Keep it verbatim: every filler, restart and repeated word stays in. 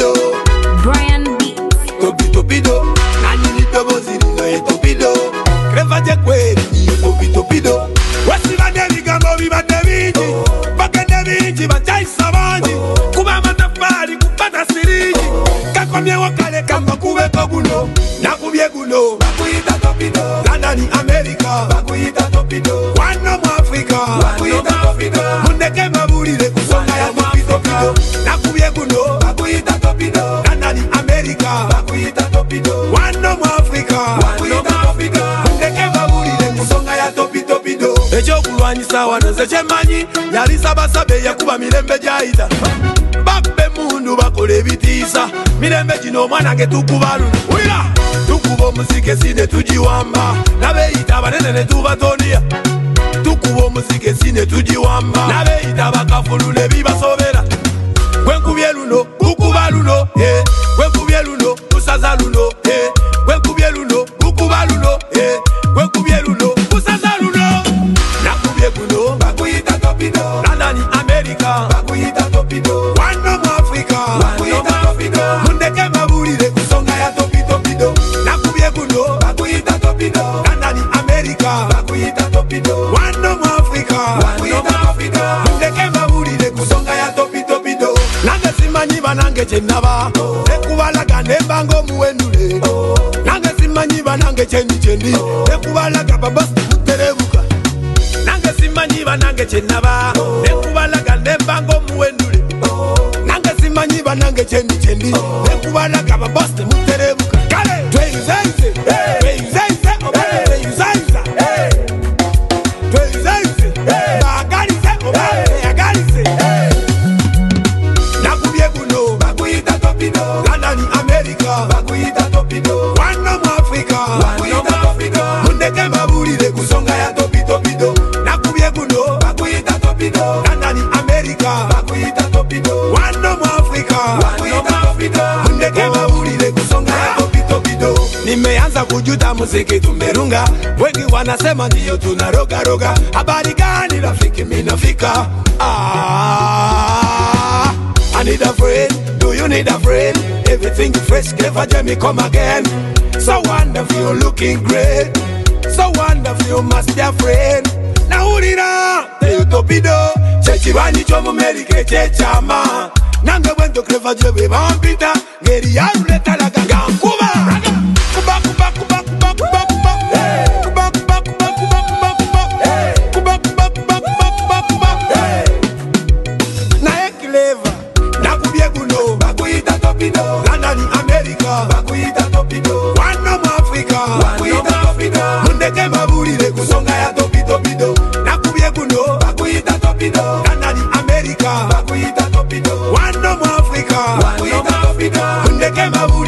topido. Brian Beats. Topi topido. Nani ni tobo ziri no ye topido. Creva je kweli ni topi topido. Wasi bandeli gambo vi bandeviji. Bakende viji bachai savanji. Kuma matafari kupata siriji. Kakomye wakale kamba kuwe koguno. Nakubye guno. Bakuita topido. Landa ni Amerika. Bakuita topido. Wano mu Afrika. Bakuita topido. Mundeke mabulile kusonga ya topi topido. Nakubye guno. Bakuita topido. Landa ni Amerika. Bakuita topido. Wano mu Afrika. Bakuita topido. Mundeke mabulile kusonga ya topi topido. Echo kulwanyisa wano zeche manyi. Yali sabasabe ya kuba mirembe jaita. Babe mundu bakole bitisa. Mirembe jino mwana ge tukubalu. Uira tukubo musike sine tujiwamba. Nabe itaba nene ne tubatonia. Tukubo musike sine tujiwamba. Nabe itaba kafulu ne bibasobera. Gwenkubye luno kukuba luno eh. Gwenkubye luno kusaza luno eh. Gwenkubye luno kukuba luno eh. Gwenkubye luno kusaza luno. Nakubye guno bakuyita topido. Landa ni Amerika bakuyita topido. Wano mu Afrika bakuyita topido. Mundeke mabulile kusonga ya topi topido. Nakubye guno bakuyita topido. Landa ni Amerika bakuyita topido. Wano mu Afrika bakuyita topido. Mundeke mabulile kusonga ya topi topido. Nange simanyi banange chenaba. Nekubalaga nembango muwendule. Nange simanyi banange chendi chendi. Nekubalaga babasi muterebuka. Nange simanyi banange chenaba. Nekubalaga nembango muwendule. Nange simanyi banange chendi chendi. Nekubalaga babasi muterebuka. Kale tweizenze tweizenze obe tweizenza tweizenze bagalize obe agalize. Nakubye guno bakuyita topido. Landa ni Amerika bakuyita topido. Wano mu Afrika bakuyita topido. Mundeke mabulile kusonga ya topi topido. Nakubye guno bakuyita topido. Landa ni Amerika bakuyita topido. Wano mu Afrika bakuyita topido. Mundeke mabulile kusonga ya topi topido. Nimeanza kujuta muziki tumerunga. Wengi wanasema ndiyo tunaroga roga. Habari gani rafiki minafika. Ah, I need a friend, do you need a friend? Everything fresh, clever, Jamie, come again. So wonderful, you're looking great. So wonderful, you must be a friend. Now who did I? Tell topido. Chechibani chomo merike chechama. Nanga wento clever, Jamie, vampita. Geri ya ruleta la ganga. Kuba, kuba, kuba, kuba, kuba, kuba, kuba. Kuba, kuba, kuba, kuba, kuba, kuba. Kuba, kuba, kuba, kuba, kuba, kuba. Na clever. Nakubye guno bakuyita topido. Landa ni Amerika bakuyita topido. Wano mu Afrika bakuyita topido. Mundeke mabulile kusonga ya topi topido. Nakubye guno bakuyita topido. Landa ni Amerika bakuyita topido. Wano mu Afrika bakuyita topido. Mundeke mabulile